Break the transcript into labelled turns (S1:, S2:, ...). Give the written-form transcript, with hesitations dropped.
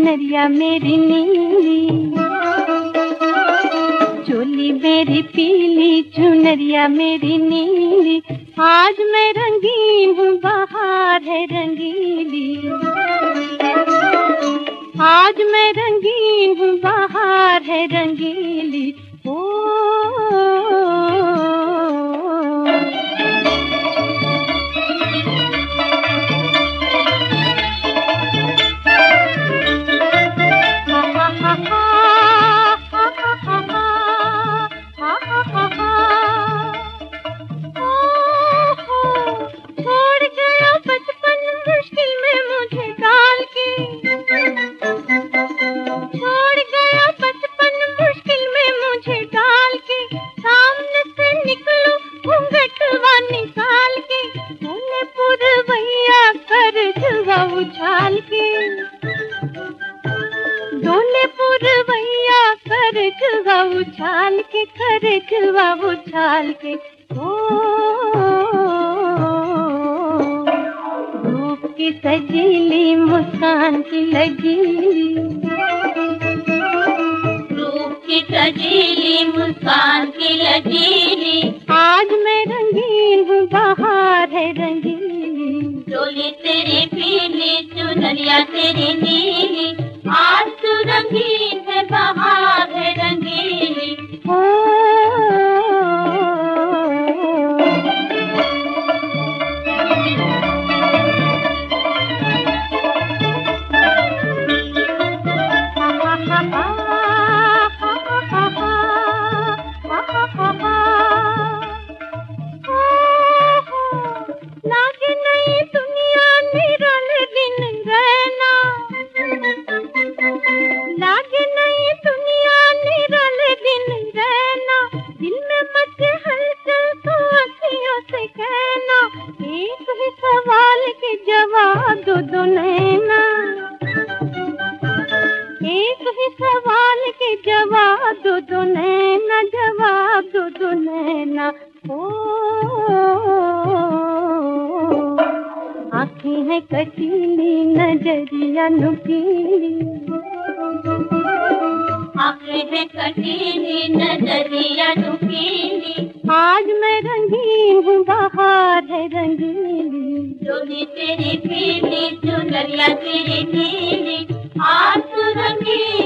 S1: चुनरिया मेरी नीली, चोली मेरी पीली, चुनरिया मेरी नीली। आज मैं रंगीन हूँ, बहार है रंगीली। आज मैं रंगीन हूँ, बहार है रंगीली। ओ उछाल के डोले पुरवैया, कर जुआ उछाल के, कर जुआ उछाल के। ओ रूप की सजीली, मुस्कान की लगीली, रूप की सजीली, मुस्कान की लगीली। आज मैं रंगीन हूँ, बहार है रंगीली। चोली तेरी पीली, चुनरिया तेरी नीली। आज तू रंगीन है, बहार है रंगीली। लागे नई दुनिया निरल दिन रहना, लागे नई दुनिया निरल दिन रहना। दिल में मचे हलचल तो अखियों से कहना, एक ही सवाल के जवाब दो दो नैना। एक ही सवाल के जवाब दो दो नैना, जवाब दो दो नैना। आँखें हैं कटीली, नजरिया नुकीली, आँखें हैं कटीली, नजरिया नुकीली। आज मैं रंगीन हूँ, बहार है रंगीली। चोली तेरी पीली, चुनरिया तेरी नीली। आज तू रंगीन